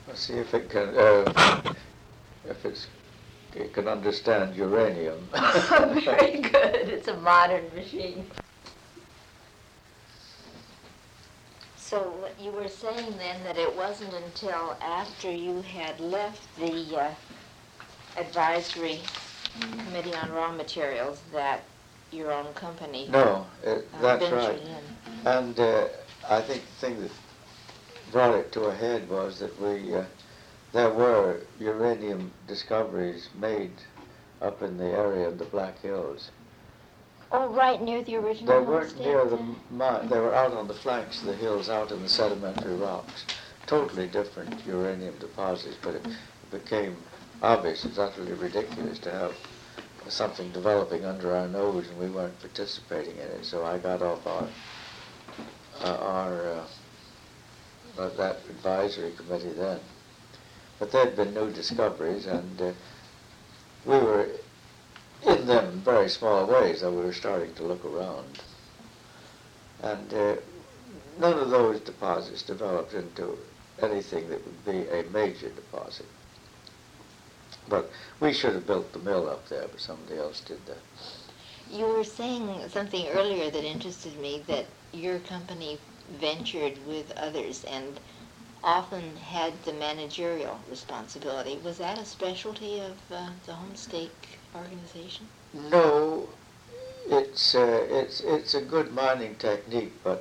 Let's see if it can, if it's, it can understand uranium. Very good. It's a modern machine. So you were saying then that it wasn't until after you had left the advisory committee on raw materials that your own company No, that's right. ventured in. And I think the thing that brought it to a head was that there were uranium discoveries made up in the area of the Black Hills. Oh, right near the original They weren't homestead, near the then? mine. They were out on the flanks of the hills, out in the sedimentary rocks. Totally different uranium deposits, but it became obvious. It's utterly ridiculous to have something developing under our nose and we weren't participating in it. So I got off that advisory committee then. But there had been new discoveries, and we were in them in very small ways, though we were starting to look around. And none of those deposits developed into anything that would be a major deposit. But we should have built the mill up there, but somebody else did that. You were saying something earlier that interested me, that your company ventured with others and often had the managerial responsibility. Was that a specialty of the Homestake organization? No, it's a good mining technique, but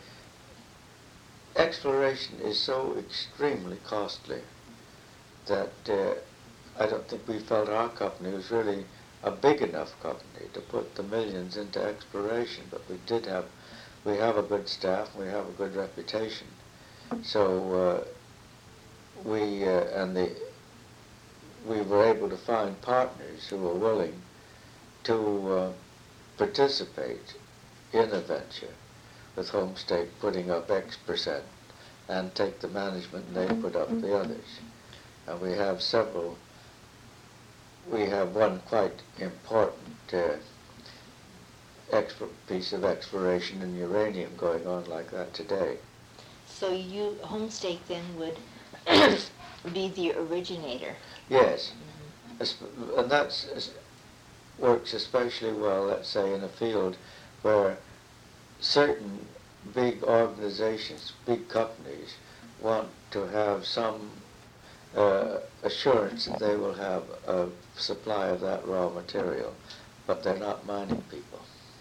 exploration is so extremely costly that I don't think we felt our company was really a big enough company to put the millions into exploration. But we have a good staff, we have a good reputation, so we were able to find partners who were willing to participate in a venture with Homestake putting up X% and take the management and they put up the others. And we have one quite important piece of exploration in uranium going on like that today. So Homestake then would be the originator. Yes, and that works especially well, let's say, in a field where certain big organizations, big companies, want to have some assurance that they will have a supply of that raw material, but they're not mining people.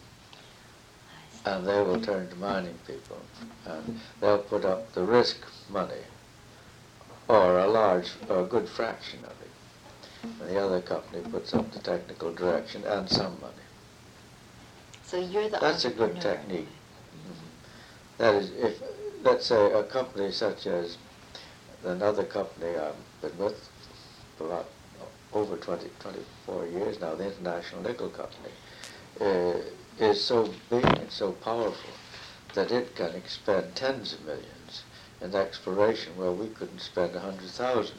And they will turn to mining people, and they'll put up the risk money, or a good fraction of it. And the other company puts up the technical direction and some money. So you're the That's a good technique. That is, if, let's say, a company such as another company I've been with for about over 24 years now, the International Nickel Company, is so big and so powerful that it can expend tens of millions in exploration where we couldn't spend 100,000.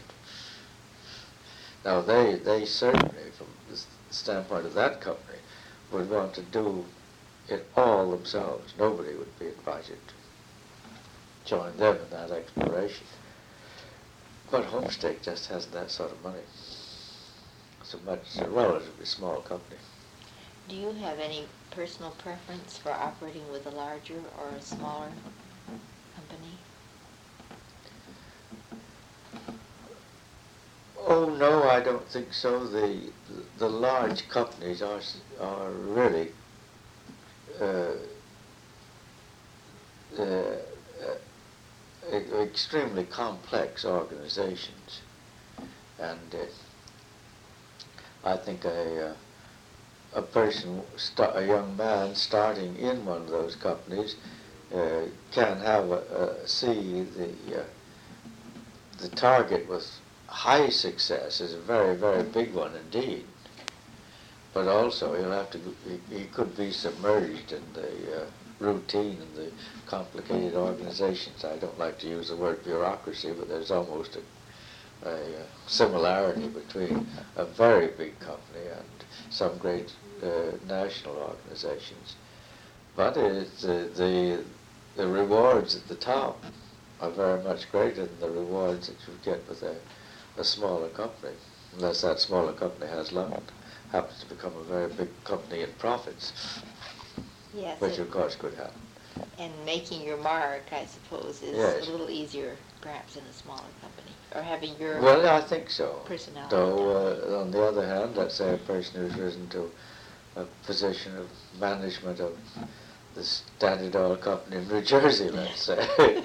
Now they certainly, from the standpoint of that company, would want to do it all themselves. Nobody would be invited to join them in that exploration. But Homestake just hasn't that sort of money. It's a relatively small company. Do you have any personal preference for operating with a larger or a smaller company? Oh no, I don't think so. The large companies are really extremely complex organizations, and I think a young man starting in one of those companies can see the target with high success is a very, very big one indeed. But also he could be submerged in the routine and the complicated organizations. I don't like to use the word bureaucracy, but there's almost a similarity between a very big company and some great national organizations. But it's the rewards at the top are very much greater than the rewards that you get with a smaller company, unless that smaller company happens to become a very big company in profits, Yes. which of course could happen. And making your mark, I suppose, is Yes. a little easier perhaps in a smaller company, or having your Well, I think so. personality. Though, on the other hand, let's say a person who's risen to a position of management of the Standard Oil Company in New Jersey, let's say.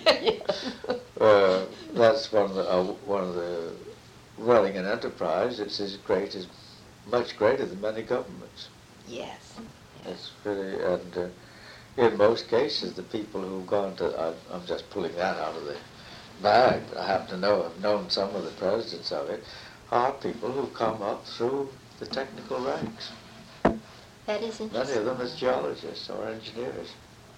That's one of the running an enterprise. It's much greater than many governments. Yes. It's really, and in most cases, the people who've gone to, I'm just pulling that out of the bag, but I happen to have known some of the presidents of it, are people who come up through the technical ranks. That is interesting. Many of them as geologists or engineers.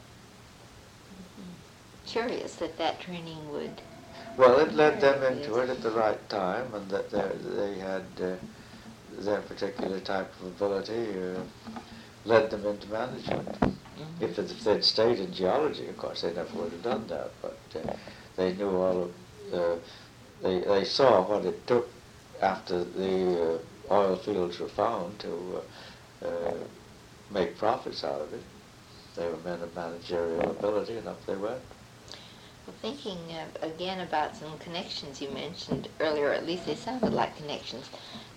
Curious that training would... Well, it led them into it at the right time, and that they had their particular type of ability led them into management. Mm-hmm. If they'd stayed in geology, of course, they never would have done that, but they knew all of... they saw what it took after the oil fields were found to make profits out of it. They were men of managerial ability, and up they went. Well, thinking again about some connections you mentioned earlier, or at least they sounded like connections.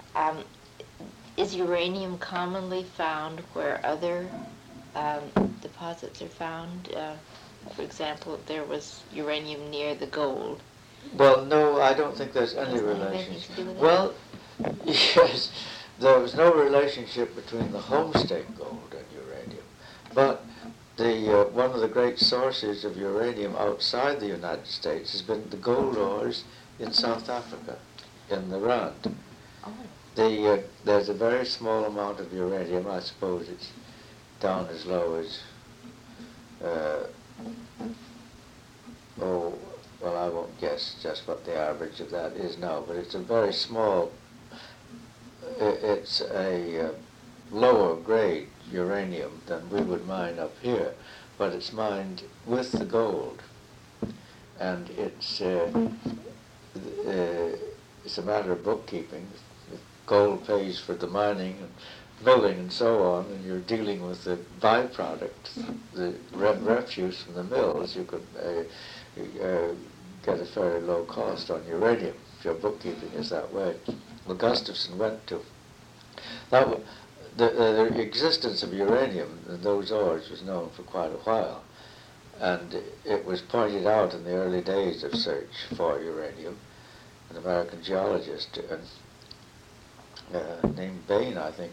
Is uranium commonly found where other deposits are found? For example, there was uranium near the gold. Well, no, I don't think there's any Doesn't it have relation. anything to do with that? Well, yes, there was no relationship between the Homestake gold and uranium, but one of the great sources of uranium outside the United States has been the gold ores in South Africa, in the Rand. Oh. There's a very small amount of uranium. I suppose it's down as low as, well, I won't guess just what the average of that is now, but it's a very small, it's a lower grade uranium than we would mine up here, but it's mined with the gold, and it's a matter of bookkeeping. If gold pays for the mining and milling and so on, and you're dealing with the byproduct, the refuse from the mills, you could get a fairly low cost on uranium if your bookkeeping is that way. Well, Gustafson went to that. The existence of uranium in those ores was known for quite a while, and it was pointed out in the early days of search for uranium. An American geologist named Bain, I think,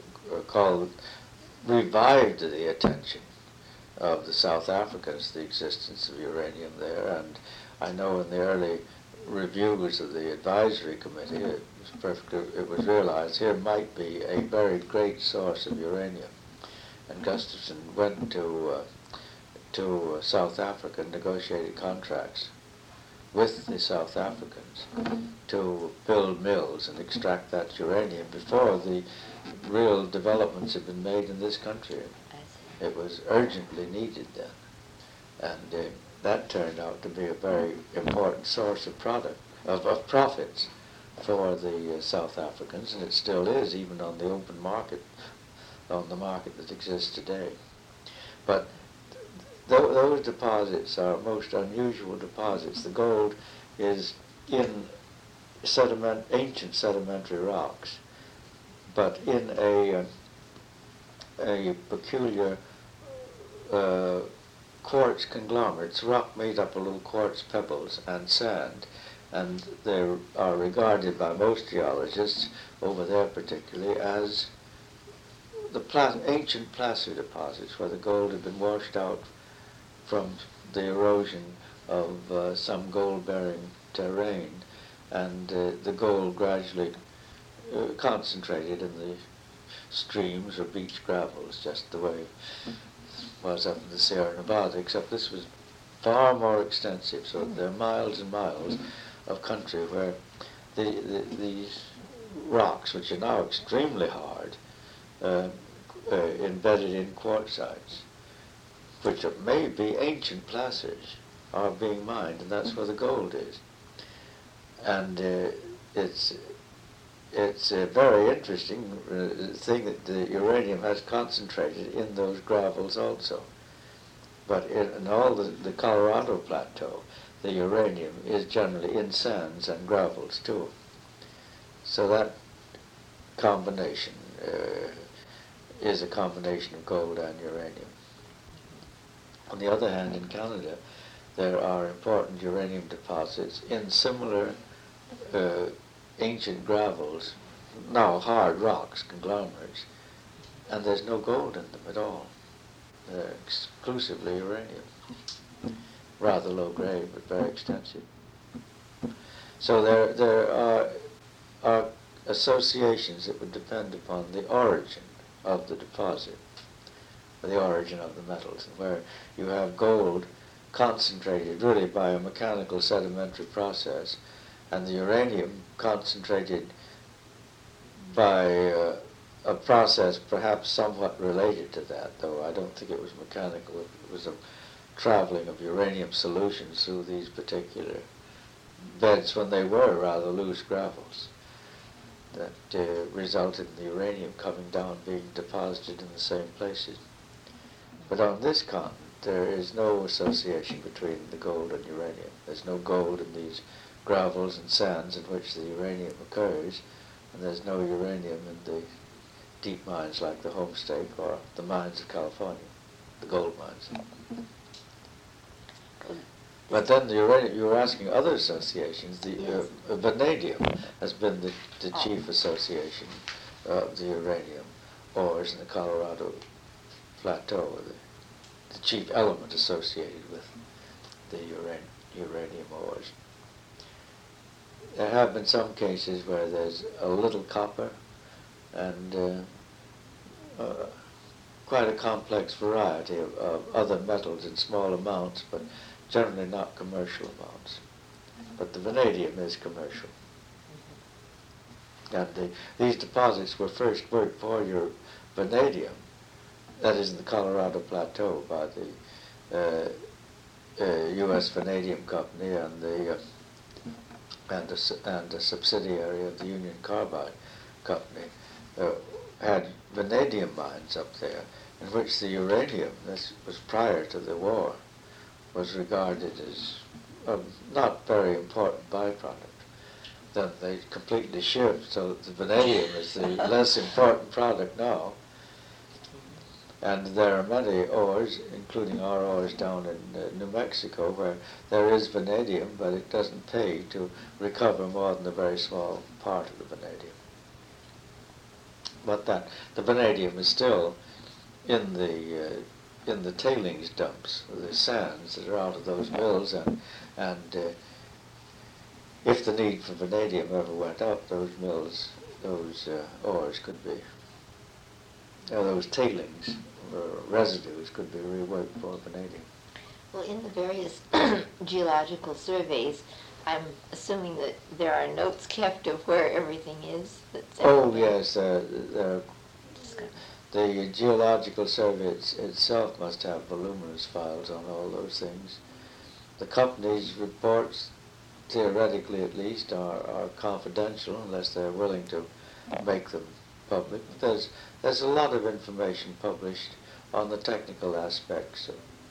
revived the attention of the South Africans to the existence of uranium there, and I know in the early reviews of the advisory committee, it was realized here might be a very great source of uranium. And Gustafson went to South Africa and negotiated contracts with the South Africans to build mills and extract that uranium before the real developments had been made in this country. It was urgently needed then. And that turned out to be a very important source of profits for the South Africans, and it still is, even on the open market, on the market that exists today. But those deposits are most unusual deposits. The gold is in ancient sedimentary rocks, but in a peculiar quartz conglomerates, rock made up of little quartz pebbles and sand, and they are regarded by most geologists over there particularly as the ancient placer deposits where the gold had been washed out from the erosion of some gold-bearing terrain, and the gold gradually concentrated in the streams or beach gravels, just the way it was up in the Sierra Nevada, except this was far more extensive, so there are miles and miles of country where these rocks, which are now extremely hard, embedded in quartzites, which may be ancient placers, are being mined, and that's where the gold is. And it's a very interesting thing that the uranium has concentrated in those gravels also. But in all the Colorado Plateau, the uranium is generally in sands and gravels too. So that combination is a combination of gold and uranium. On the other hand, in Canada, there are important uranium deposits in similar ancient gravels, now hard rocks, conglomerates, and there's no gold in them at all. They're exclusively uranium. Rather low grade, but very extensive. So there are associations that would depend upon the origin of the deposit, or the origin of the metals, where you have gold concentrated really by a mechanical sedimentary process, and the uranium concentrated by a process perhaps somewhat related to that, though I don't think it was mechanical. It was a traveling of uranium solutions through these particular beds when they were rather loose gravels that resulted in the uranium coming down, being deposited in the same places. But on this continent, there is no association between the gold and uranium. There's no gold in these gravels and sands in which the uranium occurs, and there's no uranium in the deep mines like the Homestake or the mines of California, the gold mines. But then the uranium, you were asking other associations. The vanadium has been the chief association of the uranium ores in the Colorado Plateau, the chief element associated with the uranium ores. There have been some cases where there's a little copper and quite a complex variety of other metals in small amounts, but generally not commercial amounts. But the vanadium is commercial. And these deposits were first worked for your vanadium, that is in the Colorado Plateau, by the U.S. Vanadium Company and a subsidiary of the Union Carbide Company, had vanadium mines up there, in which the uranium, this was prior to the war, was regarded as a not very important byproduct. Then they completely shift, so the vanadium is the less important product now. And there are many ores, including our ores down in New Mexico, where there is vanadium, but it doesn't pay to recover more than a very small part of the vanadium. But the vanadium is still in the tailings dumps, the sands that are out of those mills, and if the need for vanadium ever went up, those mills, those ores could be, those tailings residues could be reworked for vanadium. Well, in the various geological surveys, I'm assuming that there are notes kept of where everything is. Yes, the Geological Survey itself must have voluminous files on all those things. The company's reports, theoretically at least, are confidential unless they're willing to make them public. There's a lot of information published on the technical aspects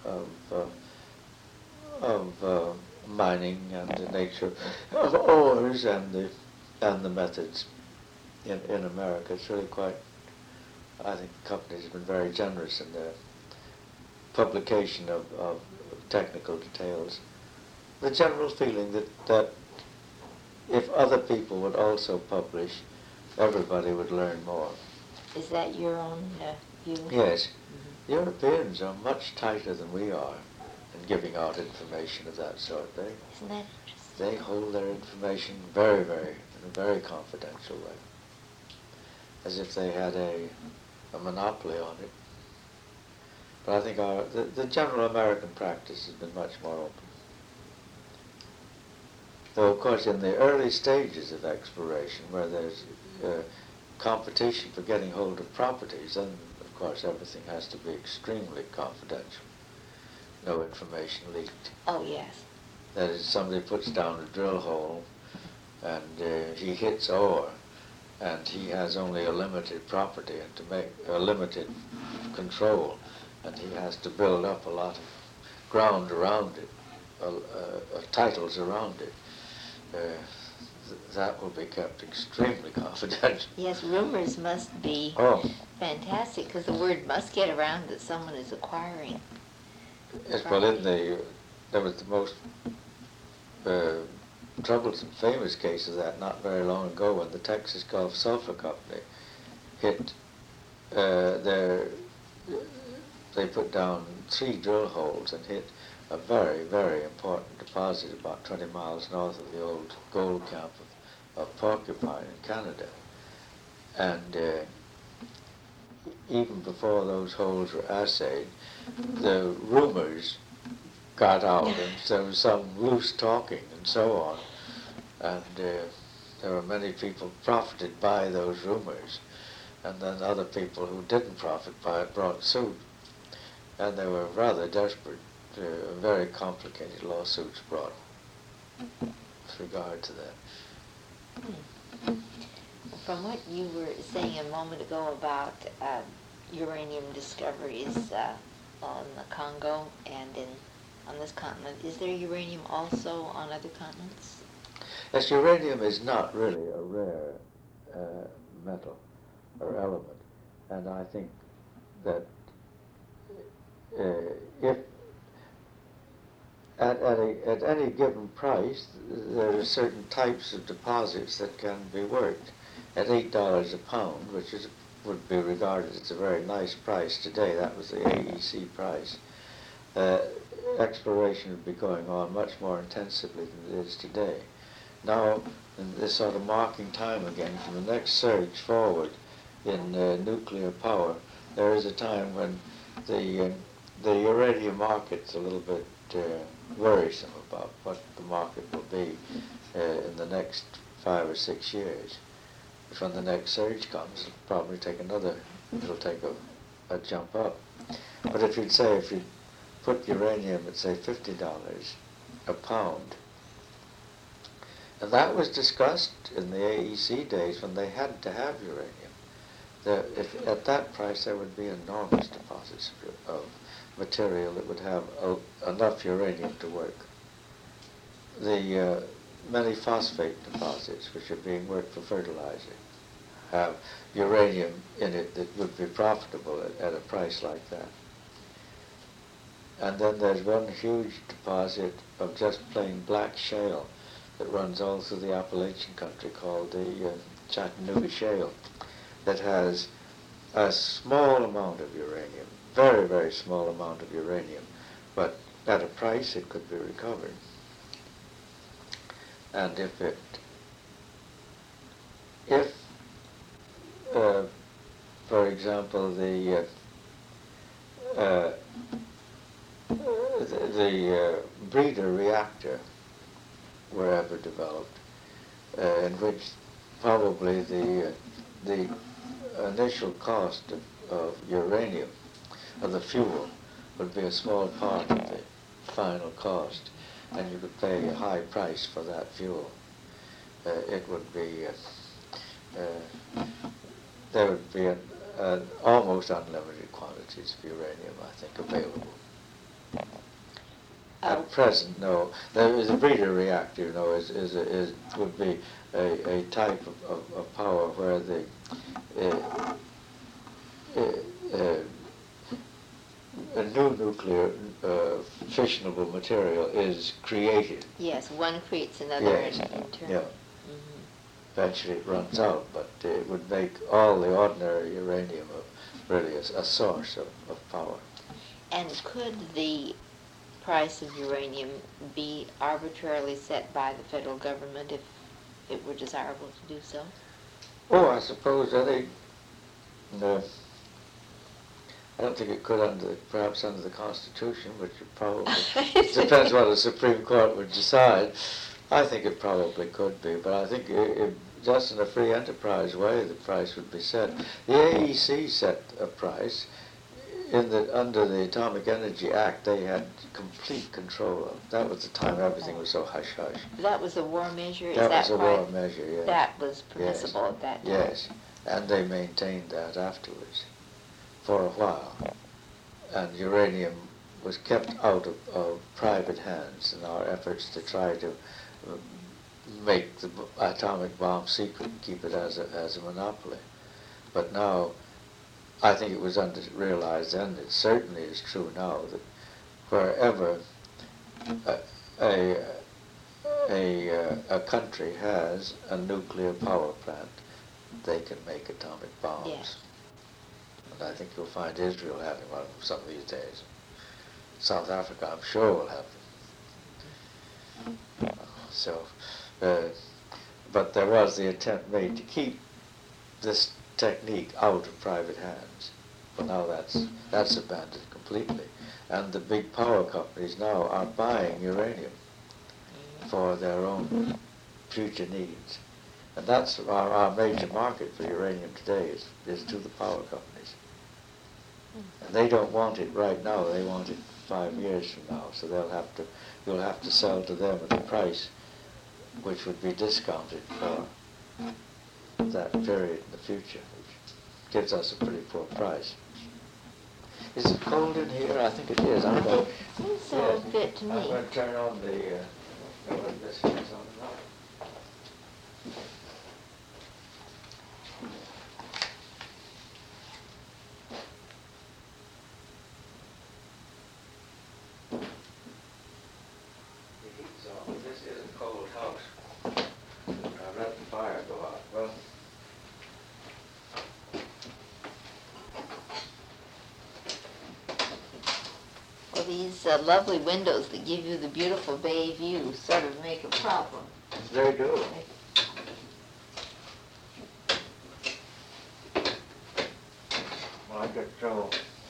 of mining and the nature of ores and the methods in America. It's really quite, I think the companies have been very generous in their publication of technical details. The general feeling that if other people would also publish, everybody would learn more. Is that your own view? Yes. Mm-hmm. Europeans are much tighter than we are in giving out information of that sort. Isn't that interesting? They hold their information very, very, in a very confidential way, as if they had a monopoly on it. But I think the general American practice has been much more open. Though, of course, in the early stages of exploration, where there's competition for getting hold of properties, then, of course, everything has to be extremely confidential. no information leaked. Oh, yes. That is, somebody puts down a drill hole and he hits ore, and he has only a limited property and to make a limited control, and he has to build up a lot of ground around it, titles around it. That will be kept extremely confidential. Yes, rumors must be fantastic, because the word must get around that someone is acquiring. Yes, well, there was the most troublesome, famous case of that not very long ago when the Texas Gulf Sulphur Company hit they put down 3 drill holes and hit a very, very important deposit about 20 miles north of the old gold camp of Porcupine in Canada. And even before those holes were assayed, the rumors got out, and there was some loose talking and so on. And there were many people profited by those rumors. And then other people who didn't profit by it brought suit. And they were rather desperate. Very complicated lawsuits brought with regard to that. From what you were saying a moment ago about uranium discoveries on the Congo and on this continent, is there uranium also on other continents? Yes, uranium is not really a rare metal or element, and I think that if at any given price, there are certain types of deposits that can be worked. At $8 a pound, which would be regarded as a very nice price today, that was the AEC price, exploration would be going on much more intensively than it is today. Now, in this sort of marking time again, from the next surge forward in nuclear power, there is a time when the uranium market's a little bit worrisome about what the market will be in the next 5 or 6 years. But when the next surge comes, it'll take a jump up. But if you put uranium at, say, $50 a pound, and that was discussed in the AEC days when they had to have uranium. If at that price, there would be enormous deposits of material that would have enough uranium to work. The many phosphate deposits which are being worked for fertilizer have uranium in it that would be profitable at a price like that. And then there's one huge deposit of just plain black shale that runs all through the Appalachian country called the Chattanooga Shale, that has a small amount of uranium, very, very small amount of uranium, but at a price it could be recovered. And if for example, the breeder reactor were ever developed, in which probably the initial cost of uranium, of the fuel, would be a small part of the final cost, and you could pay a high price for that fuel. It would be there would be almost unlimited quantities of uranium, I think, available. At present, no. The breeder reactor, would be a type of power where the a new nuclear fissionable material is created. Yes, one creates another in turn. Yeah. Mm-hmm. Eventually it runs out, but it would make all the ordinary uranium really a source of power. And could the price of uranium be arbitrarily set by the federal government if it were desirable to do so? Oh, I suppose I don't think it could perhaps under the Constitution, which it probably depends what the Supreme Court would decide. I think it probably could be, but I think just in a free enterprise way, the price would be set. The AEC set a price. under the Atomic Energy Act, they had complete control of. That was the time everything was so hush-hush. That was a war measure? That was a why war measure, yes. That was permissible at that time? Yes, and they maintained that afterwards for a while. And uranium was kept out of private hands in our efforts to try to make the atomic bomb secret and keep it as a monopoly. But now, I think it was realized then, it certainly is true now, that wherever a country has a nuclear power plant, they can make atomic bombs. Yes. And I think you'll find Israel having one some of these days. South Africa, I'm sure, will have them. So, but there was the attempt made to keep this technique out of private hands. Well, now that's abandoned completely. And the big power companies now are buying uranium for their own future needs. And that's our major market for uranium today is to the power companies. And they don't want it right now, they want it 5 years from now. So you'll have to sell to them at a price which would be discounted for that period in the future, which gives us a pretty poor price. Is it cold in here? I think it is. I'm going It's so good to me. I'm going to turn on the this is on and off. The heat's on. This is a cold house. I've let the fire go out. Well, Well, these lovely windows that give you the beautiful bay view sort of make a problem. they do. Well, I got trouble.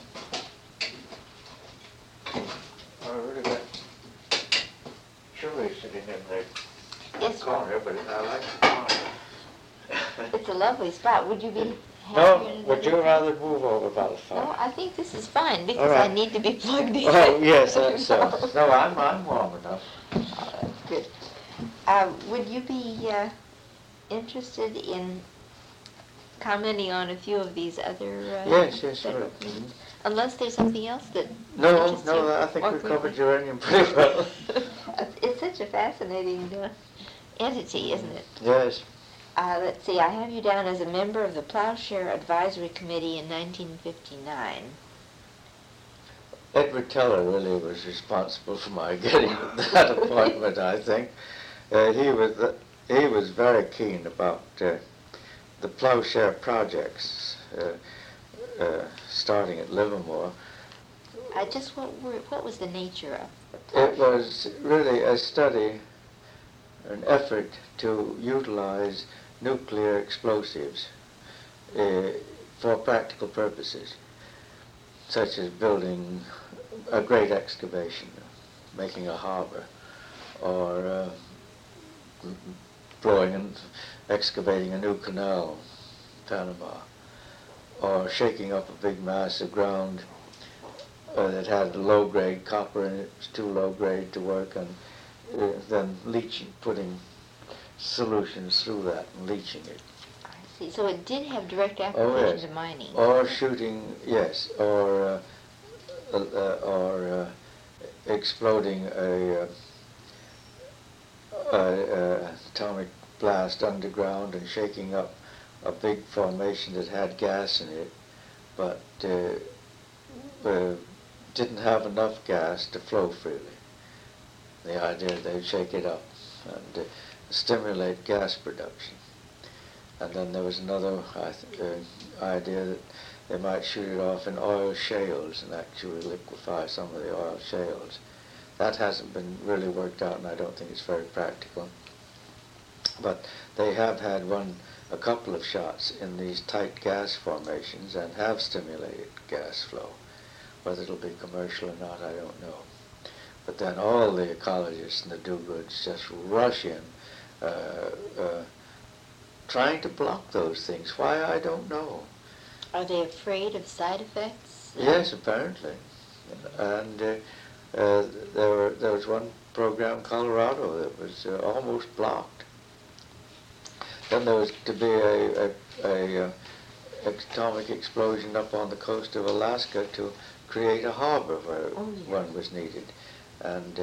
I really got chili sitting in the Yes, corner, but I like the corner. it's a lovely spot. Would you be No, happier in would you another rather move over by the place? fire? No, I think this is fine because All right. I need to be plugged in. Oh, yes, that's so. No, I'm warm enough. Oh, that's good. Would you be interested in commenting on a few of these other Yes, sure. federal Mhm. meetings? Unless there's something else that No, interests you I think more we've covered quickly. uranium pretty well. It's such a fascinating entity, isn't it? Yes. Let's see, I have you down as a member of the Plowshare Advisory Committee in 1959. Edward Teller really was responsible for my getting that appointment, I think. He was very keen about the Plowshare projects starting at Livermore. What was the nature of the It Plowshare? was really a study, an effort to utilize nuclear explosives for practical purposes, such as building a great excavation, making a harbor, or excavating a new canal, Panama, or shaking up a big mass of ground that had low-grade copper in it. It was too low-grade to work, and then putting solutions through that and leaching it. I see. So it did have direct Oh, application yes. to mining. Or shooting, yes, or exploding a atomic blast underground and shaking up a big formation that had gas in it, but didn't have enough gas to flow freely. The idea they'd shake it up and stimulate gas production. And then there was another idea that they might shoot it off in oil shales and actually liquefy some of the oil shales. That hasn't been really worked out, and I don't think it's very practical. But they have had a couple of shots in these tight gas formations and have stimulated gas flow. Whether it'll be commercial or not, I don't know. But then all the ecologists and the do-goods just rush in, trying to block those things. Why, I don't know. Are they afraid of side effects? Yes, apparently. And there was one program in Colorado that was almost blocked. Then there was to be a atomic explosion up on the coast of Alaska to create a harbor where one was needed. And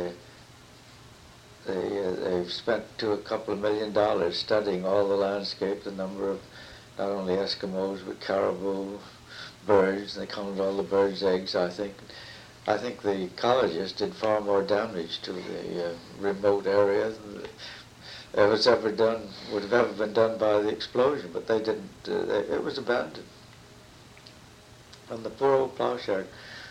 they've spent a couple of $1 million studying all the landscape, the number of not only Eskimos but caribou, birds. They counted all the birds' eggs, I think. I think the ecologists did far more damage to the remote area than would have ever been done by the explosion, but they didn't. It was abandoned. And the poor old plowshare,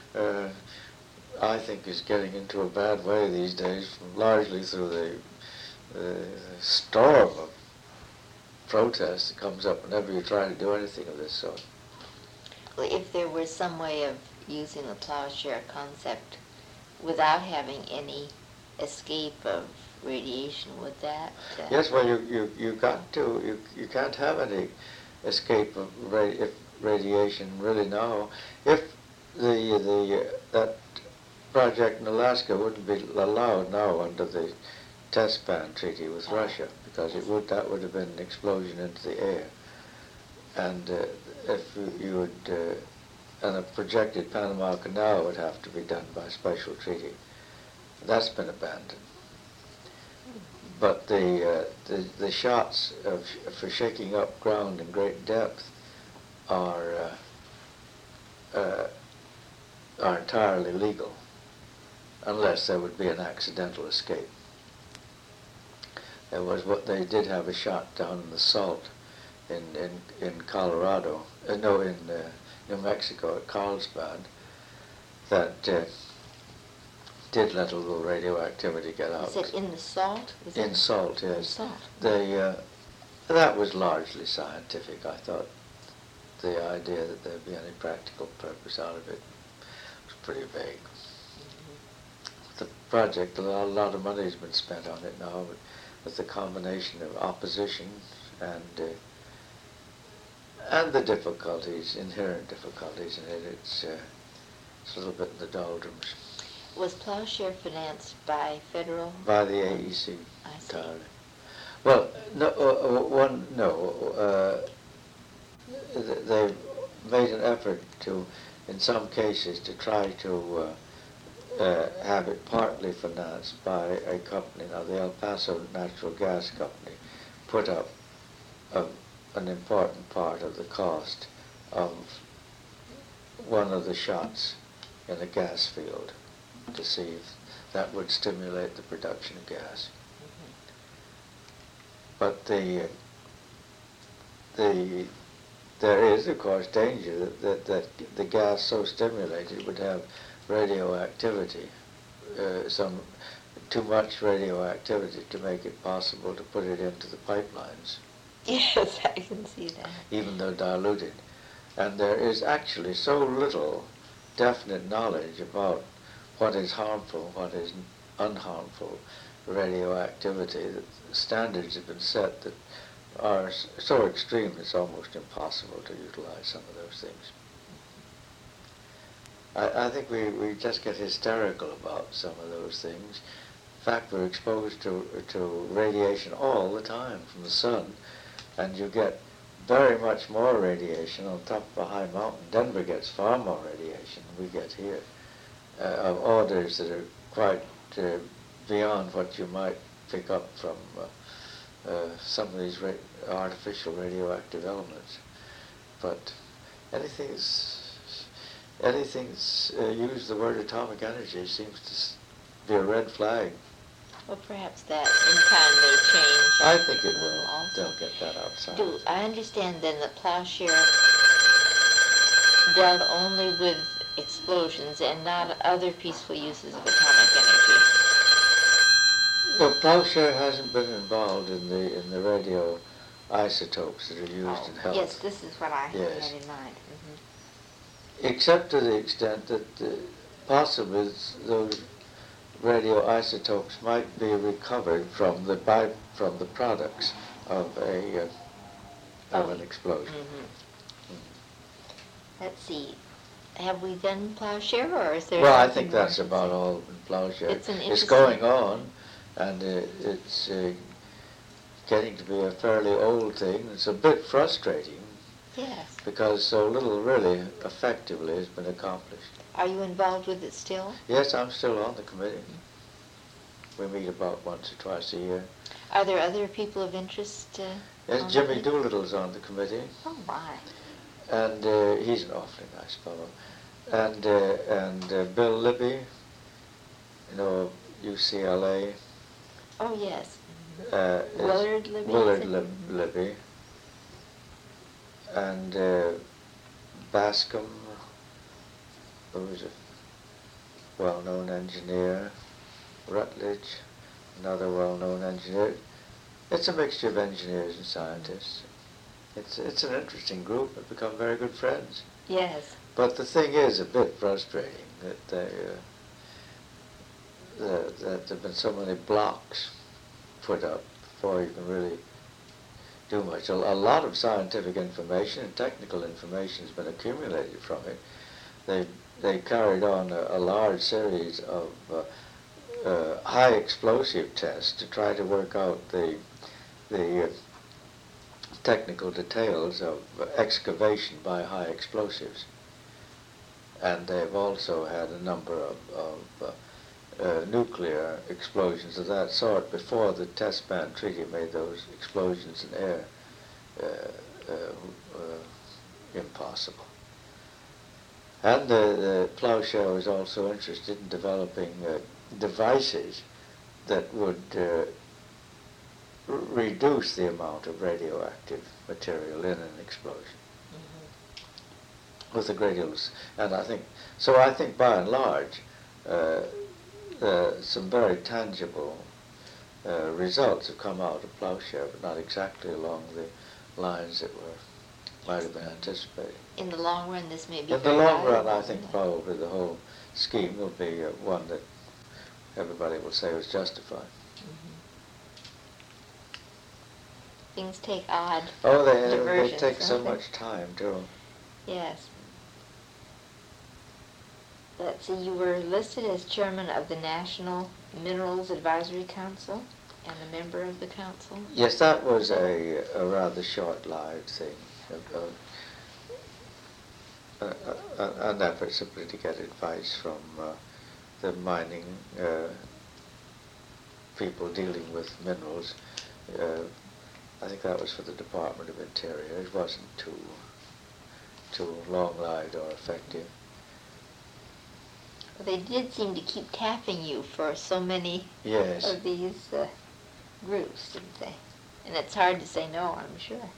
I think, is getting into a bad way these days, largely through the storm of protest that comes up whenever you try to do anything of this sort. Well, if there were some way of using the plowshare concept without having any escape of radiation, would that? Yes, well, you can't have any escape of radiation really now. If that project in Alaska wouldn't be allowed now under the test ban treaty with Russia, because that would have been an explosion into the air, and if you would. And a projected Panama Canal would have to be done by special treaty. That's been abandoned. But the shots for shaking up ground in great depth are entirely legal, unless there would be an accidental escape. They did have a shot down in the Salt in Colorado. In New Mexico at Carlsbad that did let a little radioactivity get out. Is it in the salt? In salt, yes. Salt. That was largely scientific. I thought the idea that there'd be any practical purpose out of it was pretty vague. Mm-hmm. The project, a lot of money has been spent on it now, but with the combination of opposition and the difficulties, inherent difficulties in it, it's a little bit in the doldrums. Was Plowshare financed by federal? By the AEC entirely. Well, they've made an effort to, in some cases, to try to have it partly financed by a company. Now, the El Paso Natural Gas Company put up an important part of the cost of one of the shots in a gas field to see if that would stimulate the production of gas. Mm-hmm. But there is, of course, danger that the gas so stimulated would have radioactivity, too much radioactivity to make it possible to put it into the pipelines. Yes, I can see that. Even though diluted. And there is actually so little definite knowledge about what is harmful, what is unharmful radioactivity, that standards have been set that are so extreme it's almost impossible to utilize some of those things. I think we just get hysterical about some of those things. In fact, we're exposed to radiation all the time from the sun, and you get very much more radiation on top of a high mountain. Denver gets far more radiation than we get here, of orders that are quite beyond what you might pick up from some of these artificial radioactive elements. But anything's used the word atomic energy seems to be a red flag. Well, perhaps that in time may change. I think it will. They'll get that outside. I understand then that Plowshare dealt only with explosions and not other peaceful uses of atomic energy. Well, Plowshare hasn't been involved in the radio isotopes that are used in health. Yes, this is what I had in mind. Mm-hmm. Except to the extent that possibly those radioisotopes might be recovered from the products of an explosion. Mm-hmm. Let's see. have we done Plowshare, or is there? Well, I something think more that's to about say? all in Plowshare. It's an It's interesting- going on, and it's getting to be a fairly old thing. It's a bit frustrating Yes. because so little really effectively has been accomplished. Are you involved with it still? Yes, I'm still on the committee. We meet about once or twice a year. Are there other people of interest? Yes, on Jimmy it? Doolittle's on the committee, Oh my. and he's an awfully nice fellow. And Bill Libby, you know, UCLA. Oh yes. Is Willard Libby. Willard is it? Libby. And Bascom, who's a well-known engineer. Rutledge, another well-known engineer. It's a mixture of engineers and scientists. It's an interesting group. They've become very good friends. Yes. But the thing is a bit frustrating that that there have been so many blocks put up before you can really do much. A lot of scientific information and technical information has been accumulated from it. They carried on a large series of high explosive tests to try to work out the technical details of excavation by high explosives. And they've also had a number of nuclear explosions of that sort before the Test Ban Treaty made those explosions in air impossible. And the Plowshare was also interested in developing devices that would reduce the amount of radioactive material in an explosion with the granules. And I think by and large some very tangible results have come out of Plowshare, but not exactly along the lines that might have been anticipated. In the long run, this may be. In the long run, I think probably the whole scheme will be one that everybody will say was justified. Things take odd They diversions, take so don't they? much time too. Yes. Let's see, you were listed as chairman of the National Minerals Advisory Council and a member of the council. Yes, that was a rather short-lived thing. An effort simply to get advice from the mining people dealing with minerals. I think that was for the Department of Interior. It wasn't too long-lived or effective. Well, they did seem to keep tapping you for so many Yes. of these groups, didn't they? And it's hard to say no, I'm sure.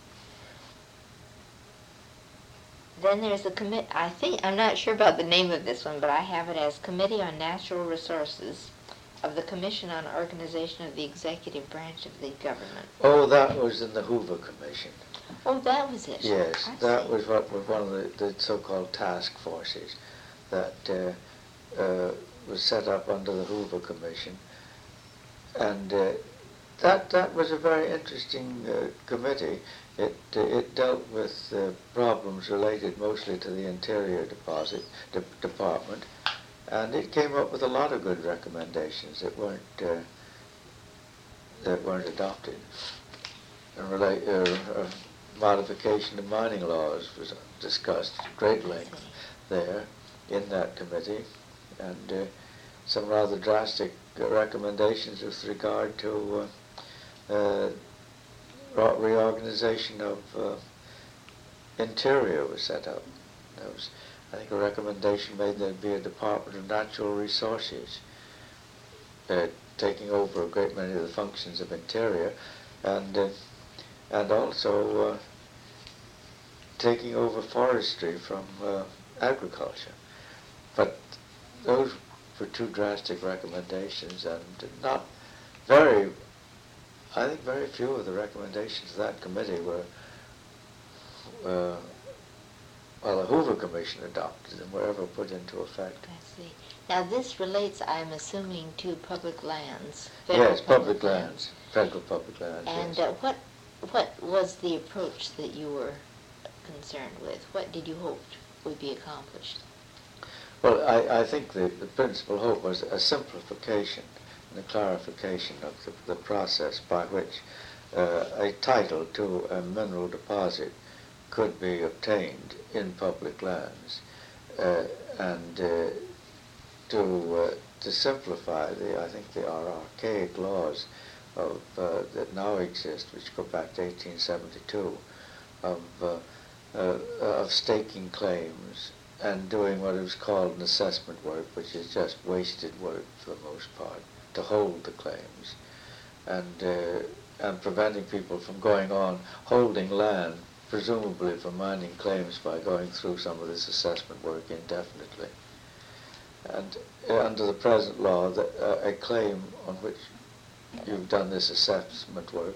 Then there's the I'm not sure about the name of this one, but I have it as Committee on Natural Resources of the Commission on Organization of the Executive Branch of the Government. Oh, that was in the Hoover Commission. Oh, that was it. Yes, I that see. was what was one of the so-called task forces that was set up under the Hoover Commission. And that was a very interesting committee. It dealt with problems related mostly to the Interior Department, and it came up with a lot of good recommendations that weren't adopted. And modification of mining laws was discussed at great length there in that committee, and some rather drastic recommendations with regard to reorganization of Interior was set up. There was, I think, a recommendation made that there be a Department of Natural Resources taking over a great many of the functions of Interior, and also taking over forestry from agriculture. But those were two drastic recommendations, and not very. I think very few of the recommendations of that committee were, the Hoover Commission adopted and were ever put into effect. I see. Now this relates, I'm assuming, to public lands. Yes, public lands, federal public lands. And yes. what was the approach that you were concerned with? What did you hope would be accomplished? Well, I think the principal hope was a simplification and a clarification of the process by which a title to a mineral deposit could be obtained in public lands, and to simplify I think the archaic laws of that now exist, which go back to 1872, of staking claims and doing what is called an assessment work, which is just wasted work for the most part, to hold the claims, and preventing people from going on holding land, presumably for mining claims, by going through some of this assessment work indefinitely. And under the present law, a claim on which you've done this assessment work,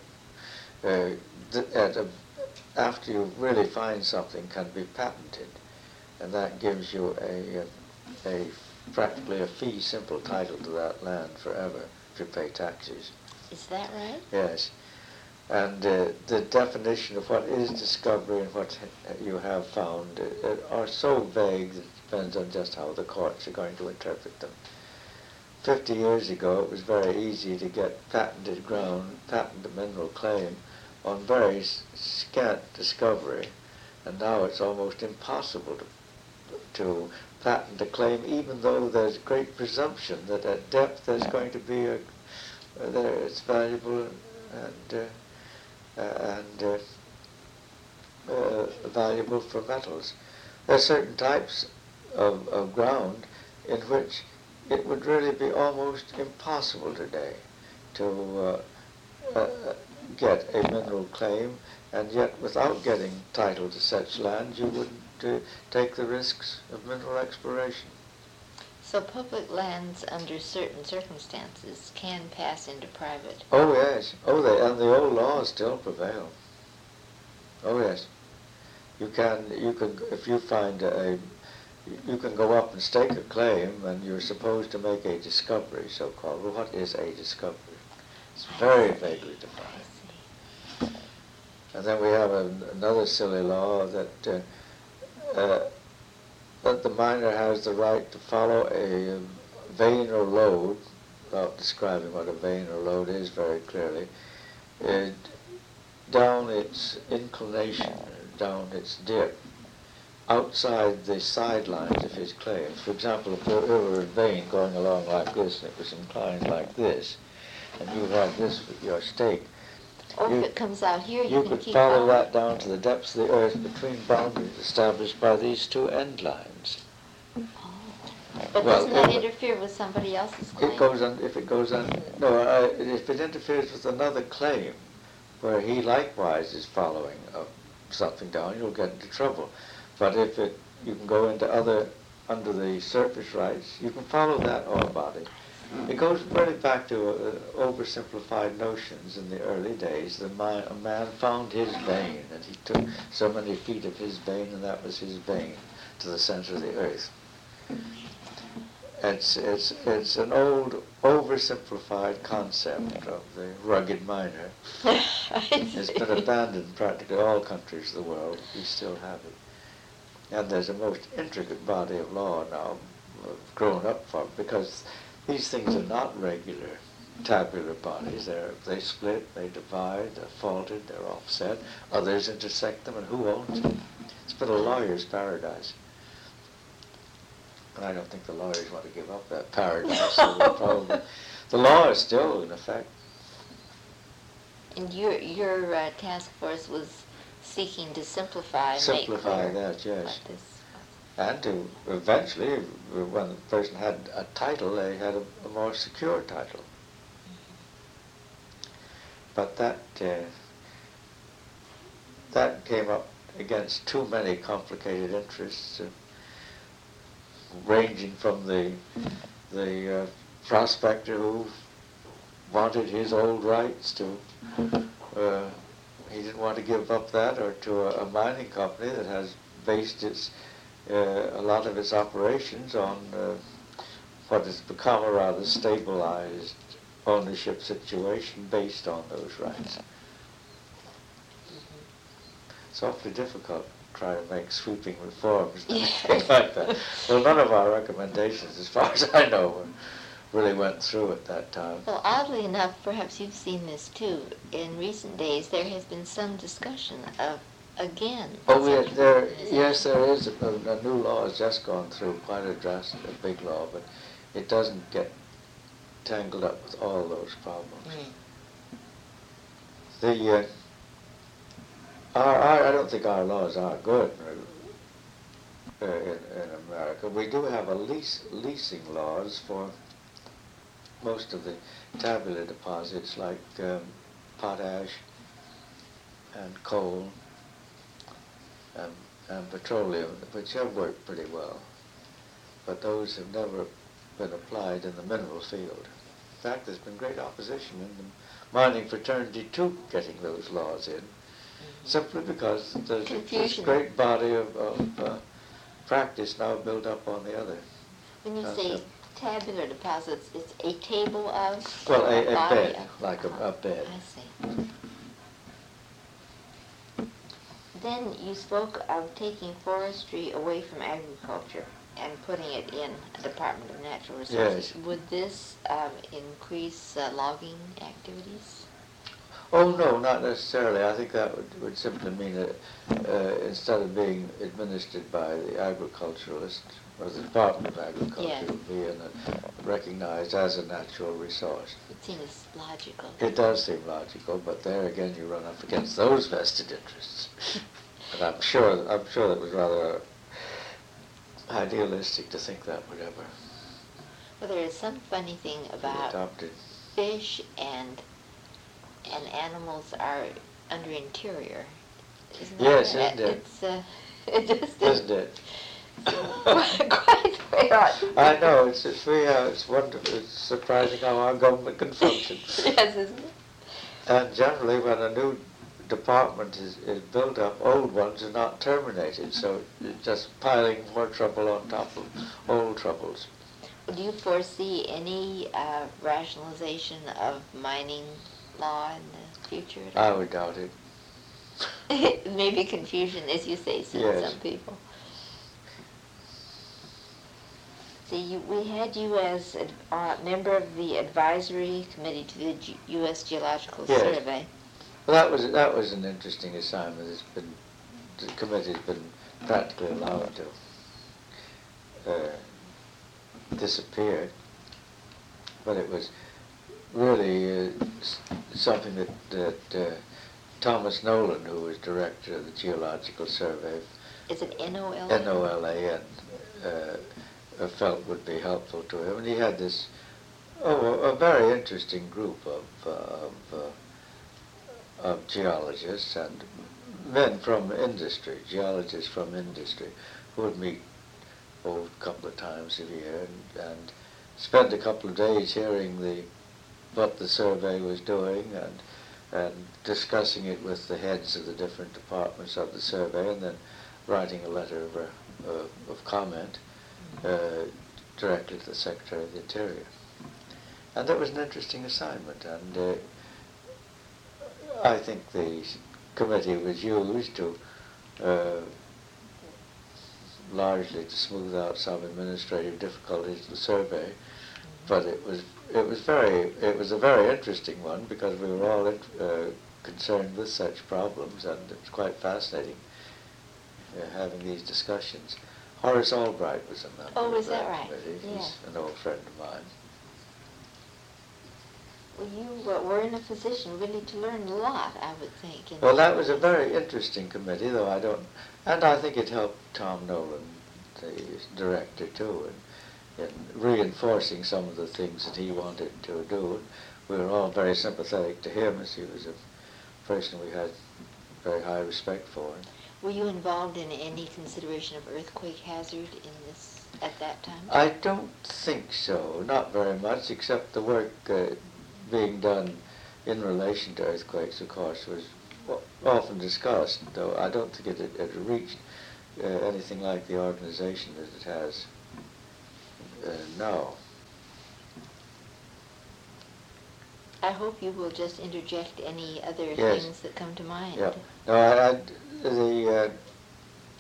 after you really find something, can be patented, and that gives you practically a fee simple title to that land forever if you pay taxes. Is that right? Yes. And the definition of what is discovery and what you have found are so vague that it depends on just how the courts are going to interpret them. 50 years ago, it was very easy to get patented mineral claim on very scant discovery, and now it's almost impossible to patent a claim, even though there's great presumption that at depth there's going to be it's valuable and valuable for metals. There are certain types of ground in which it would really be almost impossible today to get a mineral claim, and yet without getting title to such land, you wouldn't take the risks of mineral exploration. So public lands, under certain circumstances, can pass into private. Oh yes. And the old laws still prevail. Oh yes. You can if you find you can go up and stake a claim, and you're supposed to make a discovery, so-called. Well, what is a discovery? It's very vaguely defined. And then we have another silly law that the miner has the right to follow a vein or lode, without describing what a vein or lode is very clearly, down its inclination, down its dip, outside the sidelines of his claims. For example, if there were a vein going along like this, and it was inclined like this, and you had this with your stake, or if it comes out here, you can could keep follow on. that down to the depths of the earth between boundaries established by these two end lines. But doesn't that interfere with somebody else's claim? If it interferes with another claim, where he likewise is following something down, you'll get into trouble. But if you can go into under the surface rights, you can follow that ore body. It goes really back to oversimplified notions in the early days. A man found his vein, and he took so many feet of his vein, and that was his vein, to the center of the earth. It's an old, oversimplified concept of the rugged miner. It's been abandoned in practically all countries of the world. We still have it. And there's a most intricate body of law now grown up for it, because these things are not regular tabular bodies. They split, they divide, they're faulted, they're offset. Others intersect them, and who owns them? It's been a lawyer's paradise. And I don't think the lawyers want to give up that paradise. So the law is still in effect. And your task force was seeking to simplify that, yes. And to eventually, when the person had a title, they had a more secure title. But that came up against too many complicated interests, ranging from the prospector who wanted his old rights to he didn't want to give up that, or to a mining company that has based a lot of its operations on what has become a rather stabilized ownership situation based on those rights. It's awfully difficult. try to make sweeping reforms and things like that. Well, none of our recommendations, as far as I know, really went through at that time. Well, oddly enough, perhaps you've seen this too. In recent days, there has been some discussion of, again... Oh, yes, there is. A new law has just gone through, quite a drastic, a big law, but it doesn't get tangled up with all those problems. I don't think our laws are good in America. We do have leasing laws for most of the tabular deposits like potash and coal and petroleum, which have worked pretty well. But those have never been applied in the mineral field. In fact, there's been great opposition in the mining fraternity to getting those laws in, simply because there's this great body of practice now built up on the other. When you say tabular deposits, it's a table of? Well, a bed, like a bed. I see. Then you spoke of taking forestry away from agriculture and putting it in a Department of Natural Resources. Yes. Would this increase logging activities? Oh, no, not necessarily. I think that would simply mean that instead of being administered by the agriculturalist or the Department of Agriculture, Yes. it would be recognized as a natural resource. It seems logical. It does seem logical, but there again you run up against those vested interests. And I'm sure that was rather idealistic to think that would ever Well, there is some funny thing be about adopted. fish and animals are under interior. Isn't that Yes, right? isn't it? It just Isn't it? quite weird. I know, it's wonderful. It's surprising how our government can function. Yes, isn't it? And generally when a new department is built up, old ones are not terminated, so it's just piling more trouble on top of old troubles. Do you foresee any rationalization of mining law in the future? I would doubt it. Maybe confusion, as you say, Yes. some people. See, we had you as a member of the advisory committee to the U.S. Geological Yes. Survey. Well, that was an interesting assignment. The committee's been practically allowed to disappear, but it was really something that Thomas Nolan, who was director of the Geological Survey, Is it NOLA? NOLAN, felt would be helpful to him, and he had this a very interesting group of geologists and men from industry, geologists from industry, who would meet a couple of times a year and spend a couple of days hearing what the survey was doing and discussing it with the heads of the different departments of the survey, and then writing a letter of comment directly to the Secretary of the Interior. And that was an interesting assignment, and I think the committee was used to largely to smooth out some administrative difficulties of the survey, but it was a very interesting one because we were all concerned with such problems, and it was quite fascinating having these discussions. Horace Albright was a member. Oh, is of that right? committee. Yeah. He's an old friend of mine. Well, you were in a position really to learn a lot, I would think. Well, that was a very interesting committee, though I think it helped Tom Nolan, the director, too, in reinforcing some of the things that he wanted to do. We were all very sympathetic to him, as he was a person we had very high respect for. Were you involved in any consideration of earthquake hazard in this at that time? I don't think so, not very much, except the work being done in relation to earthquakes, of course, was often discussed, though I don't think it had reached anything like the organization that it has now. I hope you will just interject any other Yes. things that come to mind. Yeah. No,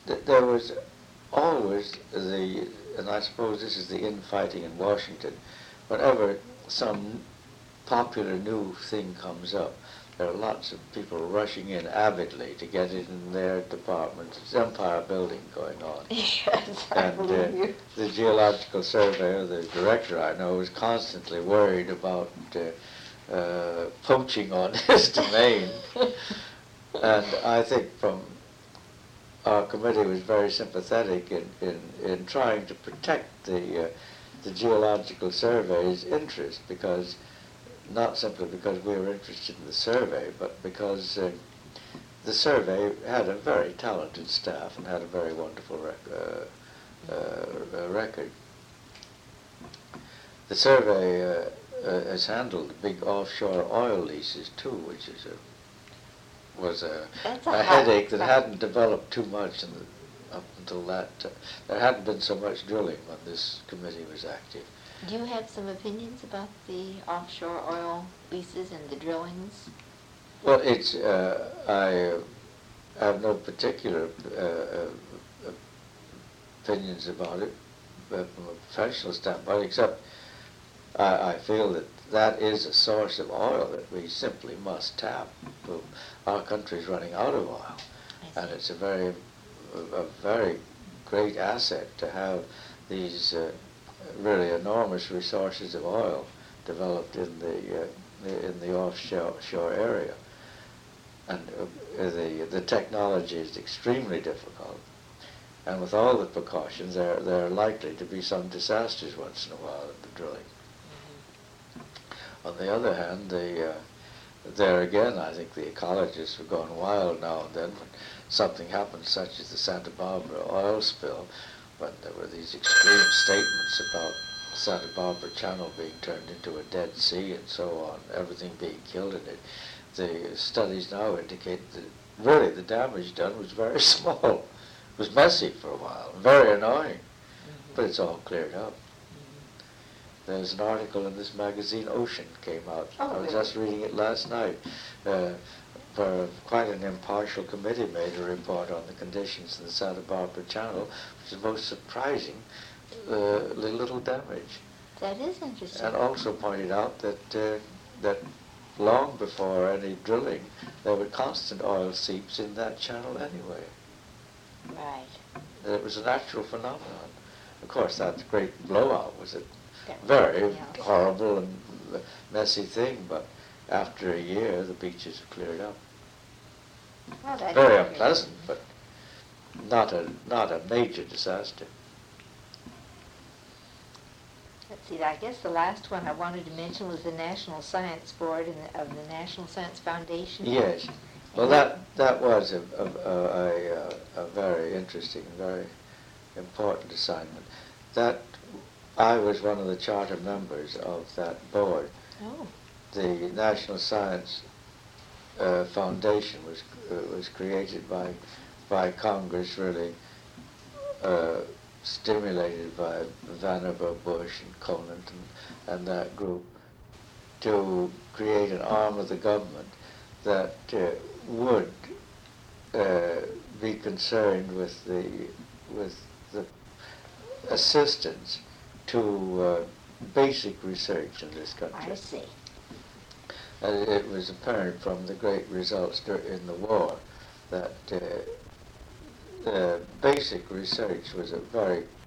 there was always and I suppose this is the infighting in Washington, whenever some popular new thing comes up, there are lots of people rushing in avidly to get it in their department. It's Empire Building going on. Yes, I And believe you. the Geological Surveyor, the director I know, is constantly worried about poaching on his domain. And I think our committee was very sympathetic in trying to protect the Geological Survey's interest, because not simply because we were interested in the survey, but because the survey had a very talented staff and had a very wonderful record. The survey has handled big offshore oil leases too, which was a headache that hadn't developed too much up until that. There hadn't been so much drilling when this committee was active. Do you have some opinions about the offshore oil leases and the drillings? Well, I have no particular opinions about it from a professional standpoint, except I feel that is a source of oil that we simply must tap. Our country's running out of oil, and it's a very great asset to have these really enormous resources of oil developed in the offshore area, and the technology is extremely difficult, and with all the precautions, there are likely to be some disasters once in a while in the drilling. On the other hand, there again, I think the ecologists were going wild now and then when something happened, such as the Santa Barbara oil spill, when there were these extreme statements about Santa Barbara Channel being turned into a Dead Sea and so on, everything being killed in it. The studies now indicate that really the damage done was very small. It was messy for a while, very annoying, but it's all cleared up. There's an article in this magazine, Ocean, came out. Oh, I was really? just reading it last night. Where quite an impartial committee made a report on the conditions in the Santa Barbara Channel, which is most surprising, little damage. That is interesting. And also pointed out that long before any drilling, there were constant oil seeps in that channel anyway. Right. That it was a natural phenomenon. Of course, that great blowout was a That very was- yeah. horrible and messy thing, but after a year, the beaches have cleared up. Well, that's Very interesting. unpleasant, but not a major disaster. Let's see, I guess the last one I wanted to mention was the National Science Board of the National Science Foundation. Yes. Well, that was a very interesting, very important assignment. That I was one of the charter members of that board. Oh. The National Science Foundation was created by Congress, really stimulated by Vannevar Bush and Conant and that group, to create an arm of the government that would be concerned with the assistance to basic research in this country. I see. And it was apparent from the great results in the war that basic research was a very